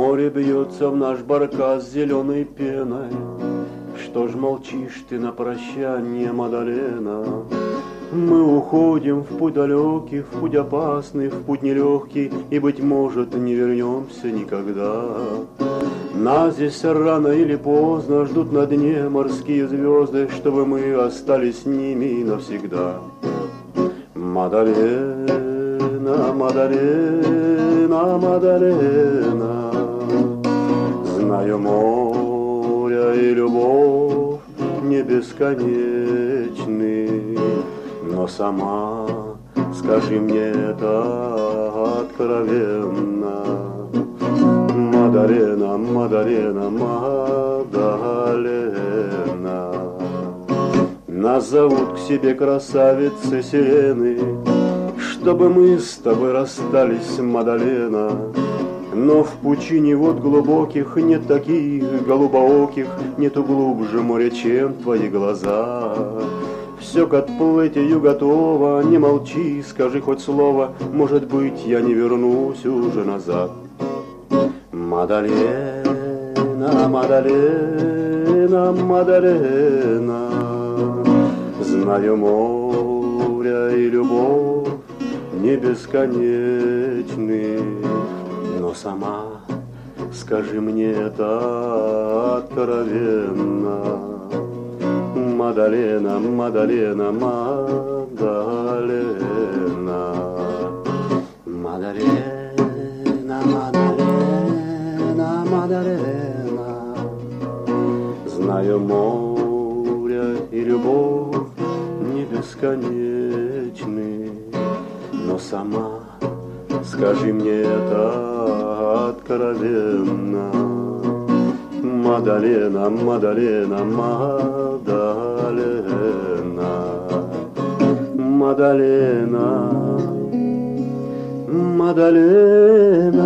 Море бьется в наш баркас зеленой пеной. Что ж молчишь ты на прощание, Мадалена? Мы уходим в путь далекий, в путь опасный, в путь нелегкий, и, быть может, не вернемся никогда. Нас здесь рано или поздно ждут на дне морские звезды, чтобы мы остались с ними навсегда. Мадалена, Мадалена, Мадалена, знаю, море и любовь не бесконечны, но сама скажи мне это откровенно. Мадалена, Мадалена, Мадалена. Нас зовут к себе красавицы сирены, чтобы мы с тобой расстались, Мадалена. Но в пучине вод глубоких нет таких голубооких, нету глубже моря, чем твои глаза. Все к отплытию готово, не молчи, скажи хоть слово, может быть, я не вернусь уже назад. Мадалена, Мадалена, Мадалена, знаю, море и любовь не бесконечны, но сама скажи мне это откровенно. Мадалена, Мадалена, Мадалена, Мадалена, Мадалена, Мадалена. Знаю, море и любовь не бесконечны, но сама скажи мне это откровенно. Мадалена, Мадалена, Мадалена, Мадалена, Мадалена.